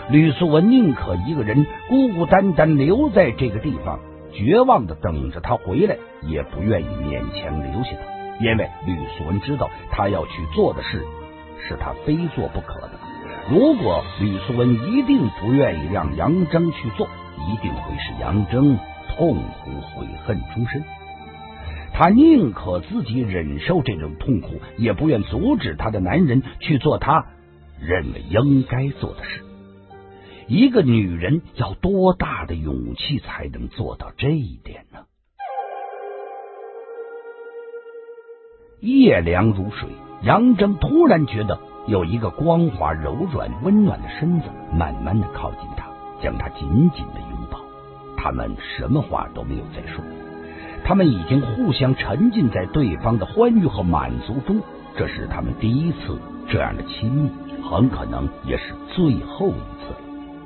吕素文宁可一个人孤孤单单留在这个地方，绝望的等着他回来，也不愿意勉强留下他，因为吕素文知道他要去做的事是他非做不可的。如果吕素文一定不愿意让杨征去做，一定会使杨征痛苦悔恨终身。他宁可自己忍受这种痛苦，也不愿阻止他的男人去做他认为应该做的事。一个女人要多大的勇气才能做到这一点呢？夜凉如水，杨征突然觉得有一个光滑柔软温暖的身子慢慢的靠近他，将他紧紧的拥抱。他们什么话都没有再说，他们已经互相沉浸在对方的欢愉和满足中，这是他们第一次这样的亲密，很可能也是最后一次了。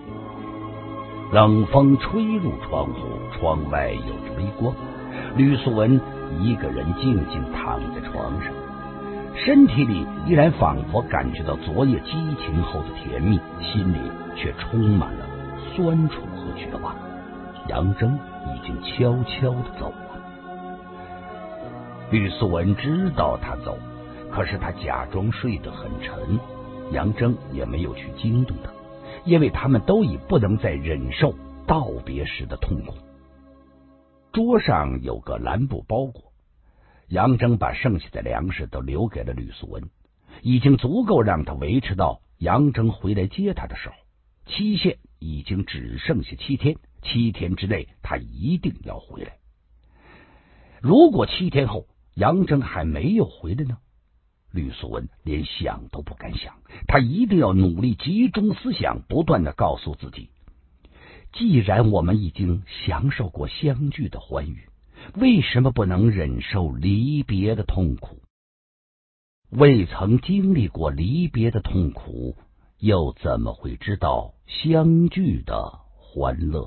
冷风吹入窗户，窗外有着微光。吕素文一个人静静躺在床上，身体里依然仿佛感觉到昨夜激情后的甜蜜，心里却充满了酸楚和绝望。杨征已经悄悄地走了。吕素文知道他走，可是他假装睡得很沉，杨征也没有去惊动他，因为他们都已不能再忍受道别时的痛苦。桌上有个蓝布包裹，杨征把剩下的粮食都留给了吕素文，已经足够让他维持到杨征回来接他的时候。期限已经只剩下7天，7天之内他一定要回来。如果7天后杨征还没有回来呢？吕素文连想都不敢想，他一定要努力集中思想，不断的告诉自己，既然我们已经享受过相聚的欢愉，为什么不能忍受离别的痛苦？未曾经历过离别的痛苦，又怎么会知道相聚的欢乐？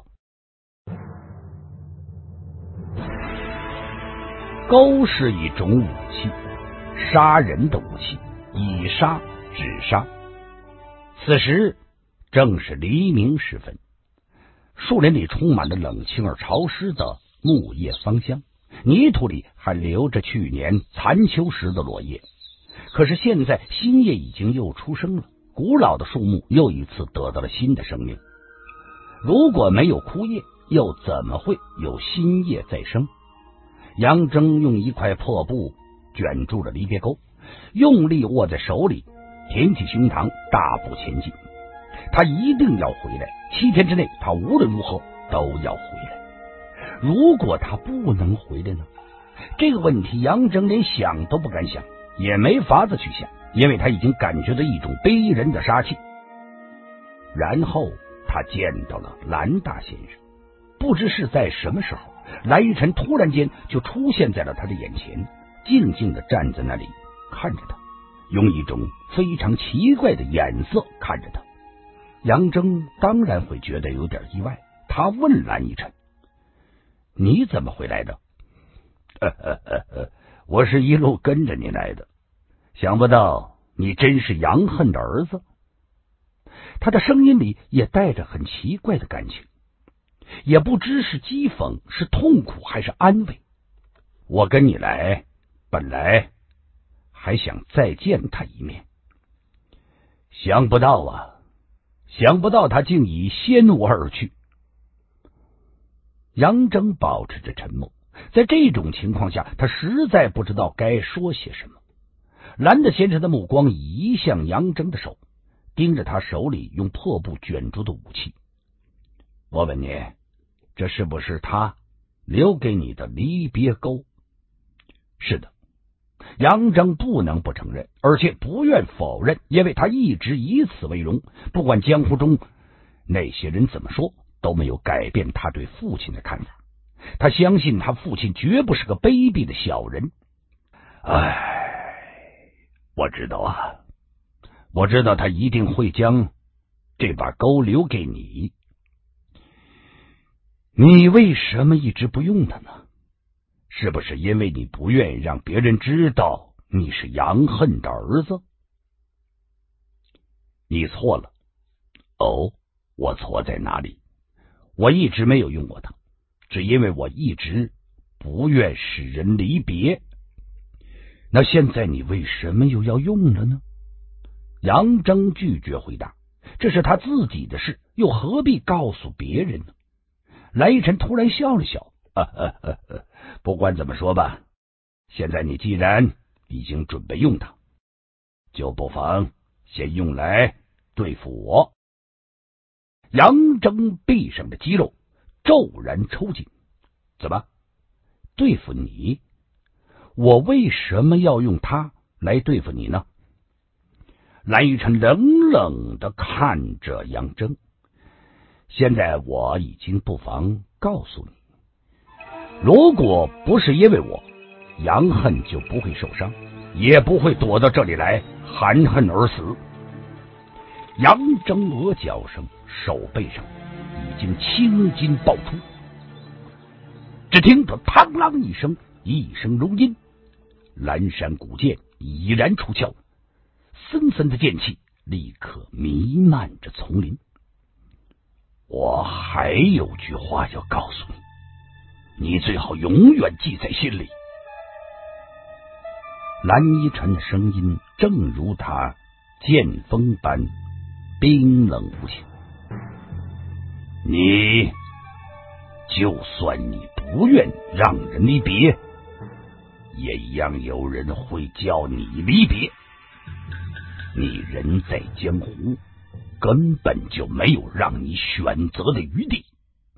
钩是一种武器，杀人的武器，以杀止杀。此时正是黎明时分，树林里充满了冷清而潮湿的木叶芳香，泥土里还留着去年残秋时的落叶。可是现在新叶已经又出生了，古老的树木又一次得到了新的生命。如果没有枯叶，又怎么会有新叶再生？杨征用一块破布卷住了离别钩，用力握在手里，挺起胸膛，大步前进。他一定要回来，7天之内他无论如何都要回来。如果他不能回来呢？这个问题杨征连想都不敢想，也没法子去想，因为他已经感觉到一种逼人的杀气。然后他见到了蓝大先生，不知是在什么时候，蓝依晨突然间就出现在了他的眼前，静静地站在那里看着他，用一种非常奇怪的眼色看着他。杨征当然会觉得有点意外，他问蓝依晨，你怎么回来的？我是一路跟着你来的，想不到你真是杨恨的儿子。他的声音里也带着很奇怪的感情，也不知是讥讽，是痛苦，还是安慰。我跟你来，本来还想再见他一面，想不到他竟已先我而去。杨征保持着沉默，在这种情况下，他实在不知道该说些什么。蓝的先生的目光移向杨征的手，盯着他手里用破布卷住的武器。我问你，这是不是他留给你的离别钩？是的。杨征不能不承认，而且不愿否认，因为他一直以此为荣。不管江湖中那些人怎么说，都没有改变他对父亲的看法。他相信他父亲绝不是个卑鄙的小人。我知道啊，我知道他一定会将这把钩留给你。你为什么一直不用它呢？是不是因为你不愿意让别人知道你是杨恨的儿子？你错了。哦， 我错在哪里？我一直没有用过它，只因为我一直不愿使人离别。那现在你为什么又要用了呢？杨征拒绝回答，这是他自己的事，又何必告诉别人呢？蓝依晨突然笑了笑，不管怎么说吧，现在你既然已经准备用它，就不妨先用来对付我。杨征臂上的肌肉骤然抽紧，怎么对付你？我为什么要用它来对付你呢？蓝依晨冷冷地看着杨征，现在我已经不妨告诉你，如果不是因为我，杨恨就不会受伤，也不会躲到这里来含恨而死。杨征额角上、手背上已经青筋爆出，只听得嘡啷一声，一声如音，蓝山古剑已然出鞘，森森的剑气立刻弥漫着丛林。我还有句话要告诉你，你最好永远记在心里。蓝依晨的声音正如他剑锋般冰冷无情，你就算你不愿让人离别，也一样有人会叫你离别。你人在江湖，根本就没有让你选择的余地。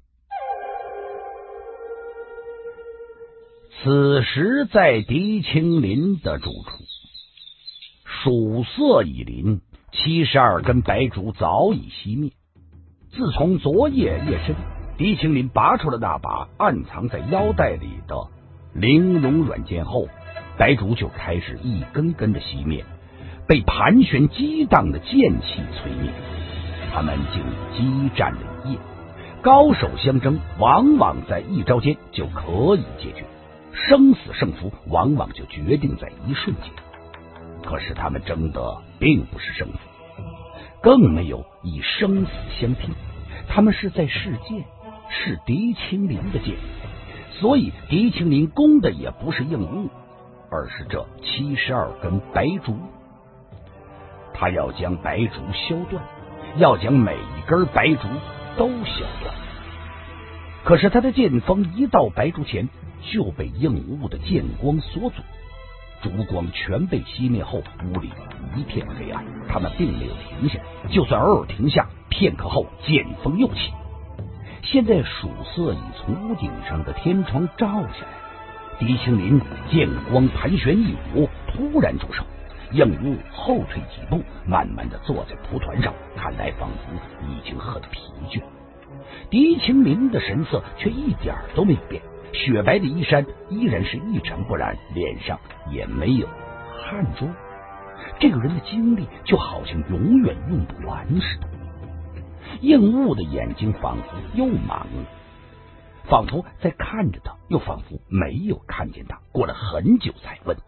此时在狄青林的住处，曙色已临，72根白烛早已熄灭。自从昨夜夜深，狄青林拔出了那把暗藏在腰带里的玲珑软剑后，白烛就开始一根根的熄灭，被盘旋激荡的剑气摧灭。他们竟激战了一夜，高手相争往往在一招间就可以解决，生死胜负往往就决定在一瞬间。可是他们争的并不是胜负，更没有以生死相拼，他们是在试剑，是狄青林的剑。所以狄青林攻的也不是硬物，而是这72根白烛。他要将白烛削断，要将每一根白烛都削断。可是他的剑锋一到白烛前，就被硬物的剑光所阻，烛光全被熄灭后，屋里一片黑暗。他们并没有停下，就算偶尔停下，片刻后剑锋又起。现在曙色已从屋顶上的天窗照下来，狄青林剑光盘旋一舞，突然出手，硬物后退几步，慢慢的坐在蒲团上，看来仿佛已经很疲倦。狄青林的神色却一点都没有变，雪白的衣衫依然是一尘不染，脸上也没有汗珠。这个人的精力就好像永远用不完似的。硬物的眼睛仿佛又忙了，仿佛在看着他，又仿佛没有看见他。过了很久才问：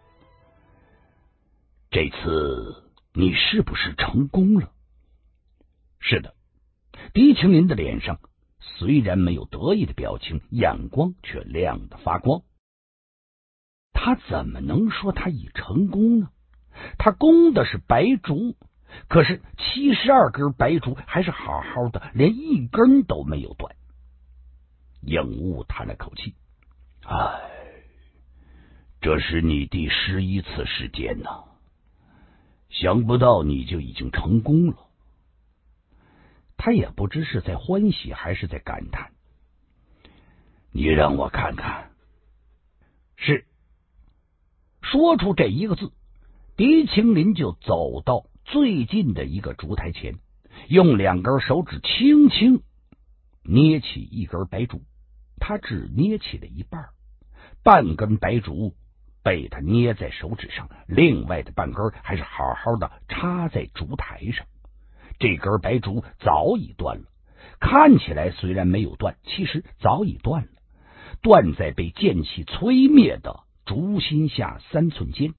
这次你是不是成功了？是的。狄青林的脸上虽然没有得意的表情，眼光却亮得发光。他怎么能说他已成功呢？他攻的是白烛，可是72根白烛还是好好的，连一根都没有断。硬物叹了口气：唉，这是你第11次试剑呢，想不到你就已经成功了。他也不知是在欢喜还是在感叹。你让我看看。是。说出这一个字，狄青林就走到最近的一个烛台前，用2根手指轻轻捏起一根白烛。他只捏起了一半，半根白烛被他捏在手指上，另外的半根还是好好的插在烛台上。这根白烛早已断了，看起来虽然没有断，其实早已断了，断在被剑气摧灭的烛心下3寸间，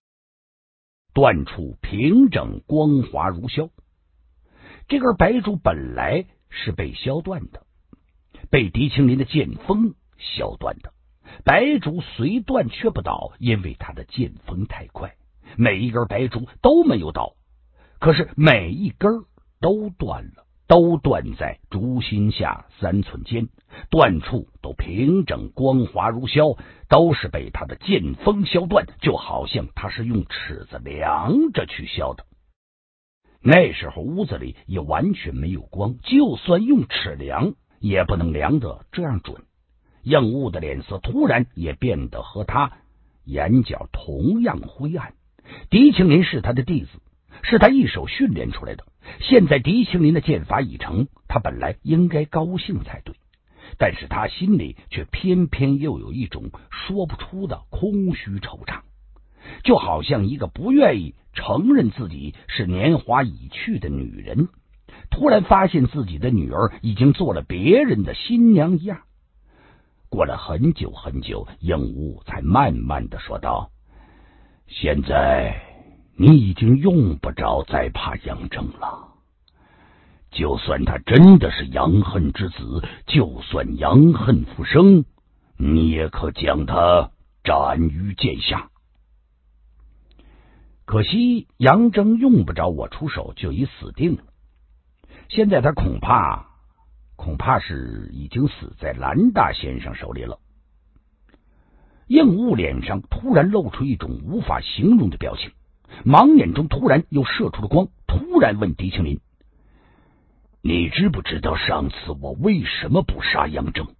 断处平整光滑如削。这根白烛本来是被削断的，被狄青林的剑锋削断的。白竹虽断却不倒，因为他的剑锋太快，每一根白竹都没有倒，可是每一根都断了，都断在竹心下3寸间，断处都平整光滑如削，都是被他的剑锋削断，就好像他是用尺子量着去削的。那时候屋子里也完全没有光，就算用尺量也不能量得这样准。应物的脸色突然也变得和他眼角同样灰暗。狄青林是他的弟子，是他一手训练出来的，现在狄青林的剑法已成，他本来应该高兴才对，但是他心里却偏偏又有一种说不出的空虚惆怅，就好像一个不愿意承认自己是年华已去的女人，突然发现自己的女儿已经做了别人的新娘一样。过了很久很久，应物才慢慢的说道：现在你已经用不着再怕杨正了，就算他真的是杨恨之子，就算杨恨复生，你也可将他斩于剑下。可惜杨正用不着我出手就已死定了，现在他恐怕是已经死在蓝大先生手里了。应物脸上突然露出一种无法形容的表情，盲眼中突然又射出了光，突然问狄青林：你知不知道上次我为什么不杀杨正？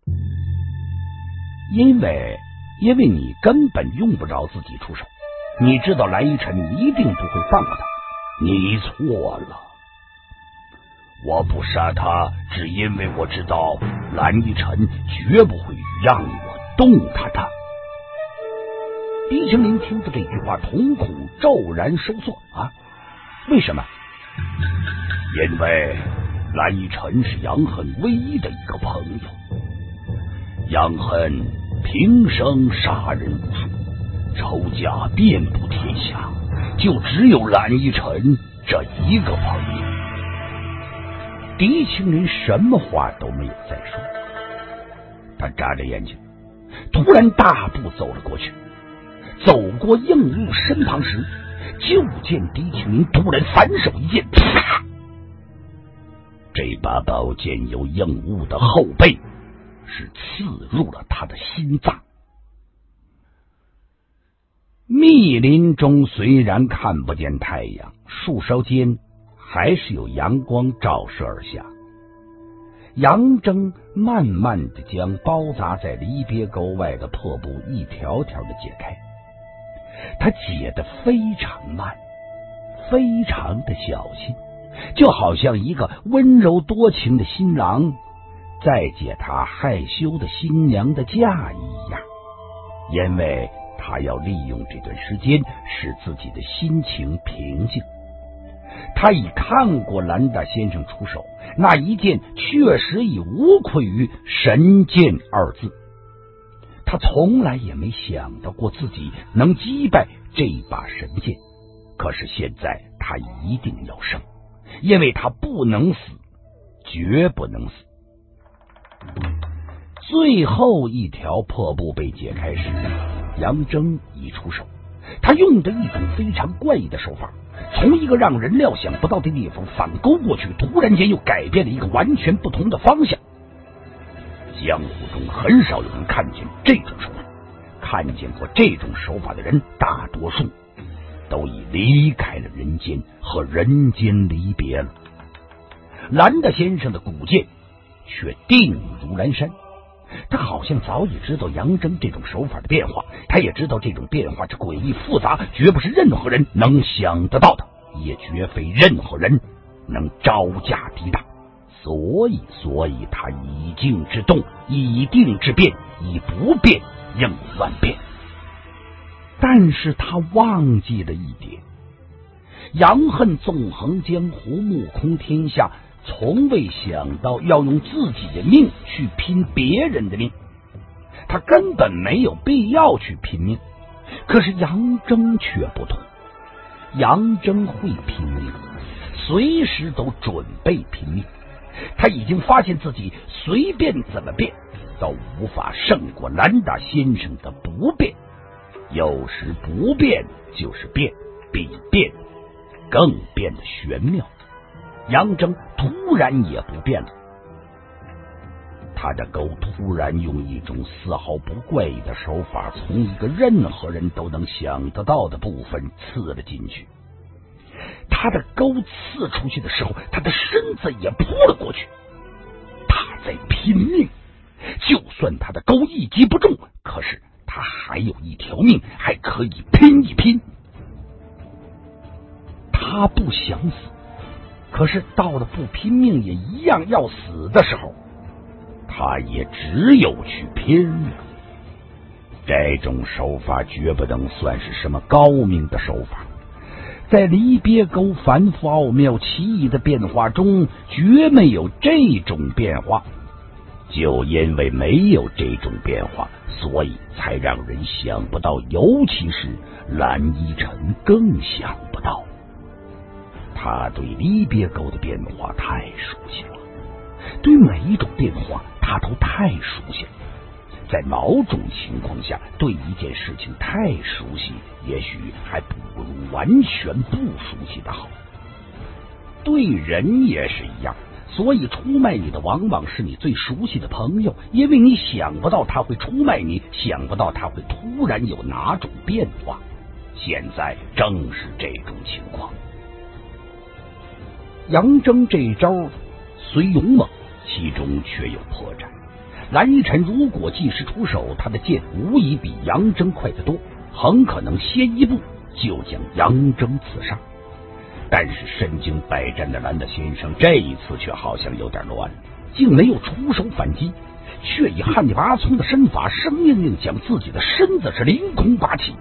因为你根本用不着自己出手，你知道蓝依晨一定不会放过他。你错了，我不杀他，只因为我知道蓝依晨绝不会让我动他的。狄青林听着这句话，瞳孔骤然收缩。为什么？因为蓝依晨是杨恨唯一的一个朋友。杨恨平生杀人无数，仇家遍布天下，就只有蓝依晨这一个朋友。狄青林什么话都没有再说，他眨着眼睛，突然大步走了过去。走过应物身旁时，就见狄青林突然反手一剑，啪！这把宝剑由应物的后背是刺入了他的心脏。密林中虽然看不见太阳，树梢间还是有阳光照射而下。杨征慢慢的将包扎在离别沟外的破布一条条的解开，他解得非常慢，非常的小心，就好像一个温柔多情的新郎在解他害羞的新娘的嫁一样，因为他要利用这段时间使自己的心情平静。他已看过蓝大先生出手，那一剑确实已无愧于神剑二字。他从来也没想到过自己能击败这把神剑，可是现在他一定要胜，因为他不能死，绝不能死。最后一条破布被解开时，杨征已出手，他用的一种非常怪异的手法，从一个让人料想不到的地方反勾过去，突然间又改变了一个完全不同的方向。江湖中很少有人看见这种手法，看见过这种手法的人，大多数都已离开了人间，和人间离别了。蓝大先生的古剑却定如蓝山，他好像早已知道杨征这种手法的变化，他也知道这种变化之诡异复杂，绝不是任何人能想得到的，也绝非任何人能招架抵挡。所以他以静制动，以定制变，以不变应万变。但是他忘记了一点，杨恨纵横江湖，目空天下，从未想到要用自己的命去拼别人的命，他根本没有必要去拼命。可是杨征却不同，杨征会拼命，随时都准备拼命。 他已经发现自己随便怎么变都无法胜过兰达先生的不变，有时不变就是变，比变更变得玄妙。杨征突然也不变了，他的钩突然用一种丝毫不怪异的手法，从一个任何人都能想得到的部分刺了进去。他的钩刺出去的时候，他的身子也扑了过去。他在拼命，就算他的钩一击不中，可是他还有一条命，还可以拼一拼。他不想死，可是到了不拼命也一样要死的时候，他也只有去拼了。这种手法绝不能算是什么高明的手法，在离别钩繁复奥妙奇异的变化中，绝没有这种变化。就因为没有这种变化，所以才让人想不到，尤其是蓝依晨更想不到。他对离别钩的变化太熟悉了，对每一种变化他都太熟悉了。在某种情况下，对一件事情太熟悉，也许还不如完全不熟悉的好。对人也是一样，所以出卖你的往往是你最熟悉的朋友，因为你想不到他会出卖你，想不到他会突然有哪种变化。现在正是这种情况。杨征这一招虽勇猛，其中却有破绽。蓝依晨如果及时出手，他的剑无疑比杨征快得多，很可能先一步就将杨征刺杀。但是身经百战的兰德先生这一次却好像有点乱了，竟没有出手反击，却以汉尼拔聪的身法生硬硬将自己的身子是凌空拔起。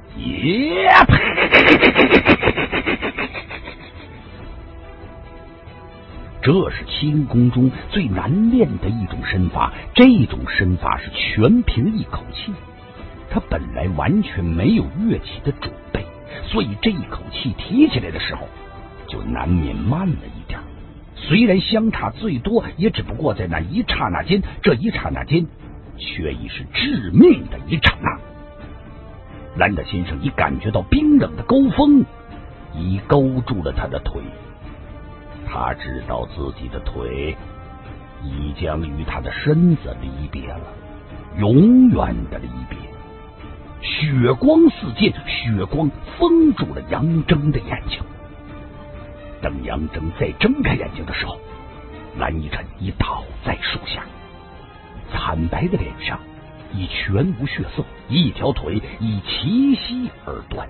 这是轻功中最难练的一种身法，这种身法是全凭一口气。他本来完全没有跃起的准备，所以这一口气提起来的时候就难免慢了一点。虽然相差最多，也只不过在那一刹那间，这一刹那间却已是致命的一刹那。兰德先生已感觉到冰冷的钩锋已勾住了他的腿，他知道自己的腿已将与他的身子离别了，永远的离别。血光四溅，血光封住了杨征的眼睛。等杨征再睁开眼睛的时候，蓝依晨已倒在树下，惨白的脸上已全无血色，一条腿已齐膝而断。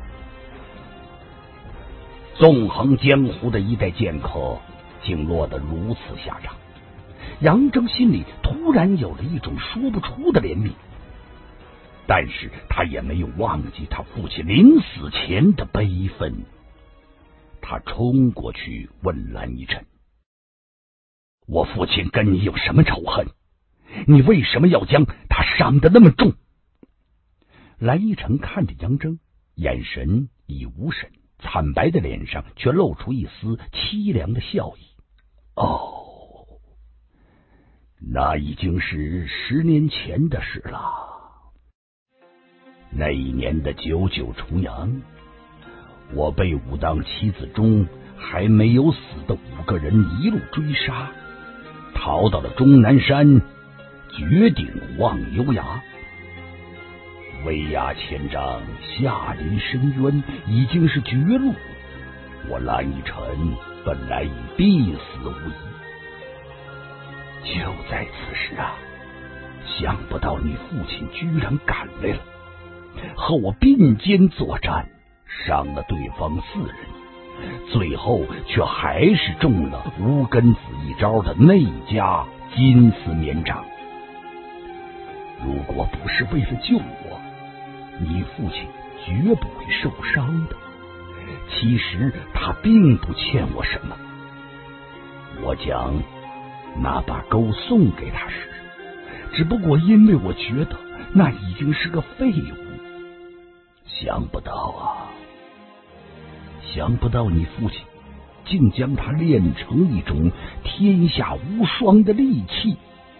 纵横江湖的一代剑客竟落得如此下场，杨征心里突然有了一种说不出的怜悯，但是他也没有忘记他父亲临死前的悲愤。他冲过去问蓝依晨：“我父亲跟你有什么仇恨？你为什么要将他伤得那么重？”蓝依晨看着杨征，眼神已无神，惨白的脸上却露出一丝凄凉的笑意。哦，那已经是10年前的事了。那一年的99重阳，我被武当七子中还没有死的5个人一路追杀，逃到了终南山，绝顶望幽崖。威压千丈，下临深渊，已经是绝路。我蓝依晨本来已必死无疑。就在此时啊，想不到你父亲居然赶来了，和我并肩作战，伤了对方4人，最后却还是中了无根子一招的内家金丝绵掌。如果不是为了救我，你父亲绝不会受伤的。其实他并不欠我什么，我将那把钩送给他时，只不过因为我觉得那已经是个废物。想不到啊，想不到你父亲竟将他练成一种天下无双的利器。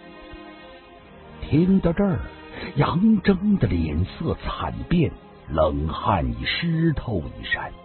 听到这儿，杨征的脸色惨变，冷汗已湿透衣衫。